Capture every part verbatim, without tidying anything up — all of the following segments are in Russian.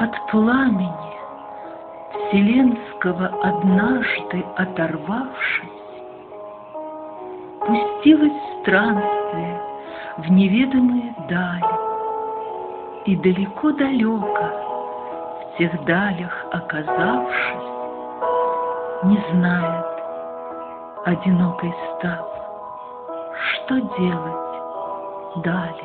От пламени вселенского однажды оторвавшись, пустилась в странствие в неведомые дали, и далеко-далеко в тех далях оказавшись, не знает, одинокой став, что делать далее.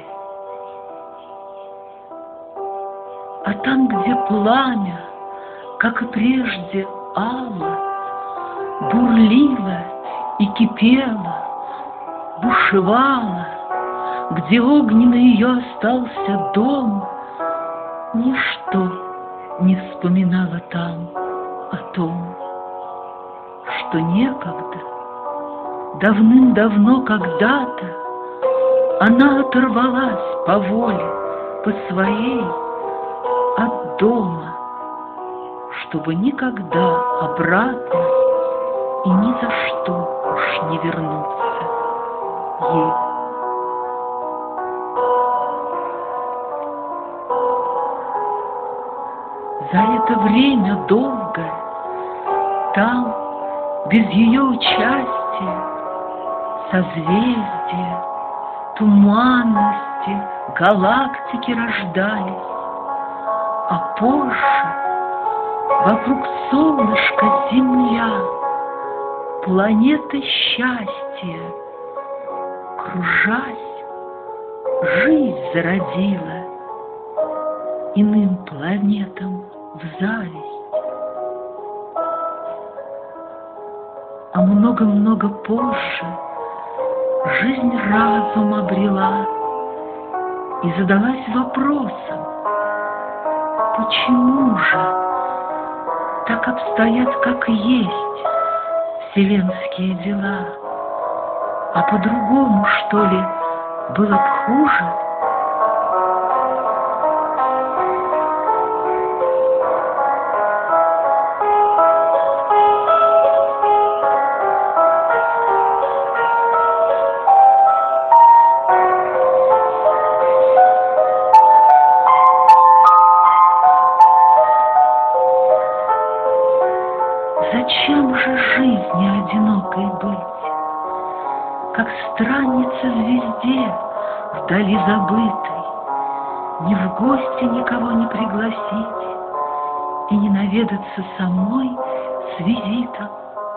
А там, где пламя, как и прежде, ало, бурлило и кипело, бушевало, где огненный ее остался дом, ничто не вспоминало там о том, что некогда, давным-давно когда-то, она оторвалась по воле, по своей, от дома, чтобы никогда обратно и ни за что уж не вернуться ей. За это время долгое там, без ее участия, созвездия, туманности, галактики рождались, а позже вокруг солнышка Земля, планета счастья, кружась, жизнь зародила иным планетам в зависть. А много-много позже жизнь разум обрела и задалась вопросом, почему же так обстоят, как есть вселенские дела, а по-другому, что ли, было б хуже? Зачем же жизни одинокой быть, как странница в звезде, вдали забытой, ни в гости никого не пригласить и не наведаться самой с визитом?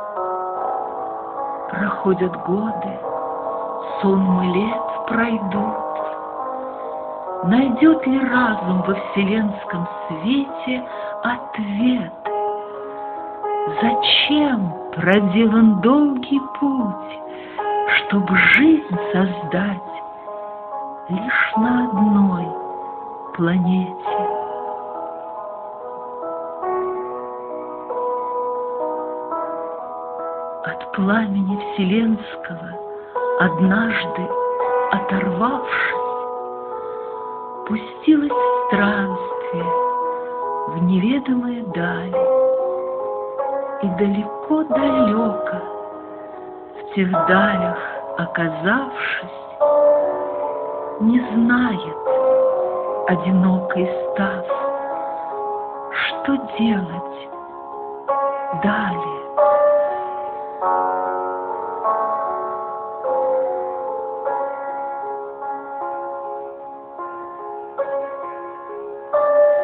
Проходят годы, сонмы лет пройдут. Найдет ли разум во вселенском свете ответ? Зачем проделан долгий путь, чтобы жизнь создать лишь на одной планете? От пламени вселенского однажды оторвавшись, пустилась в странствие в неведомые дали, и далеко-далеко в тех далях оказавшись, не знает, одинокой став, что делать далее.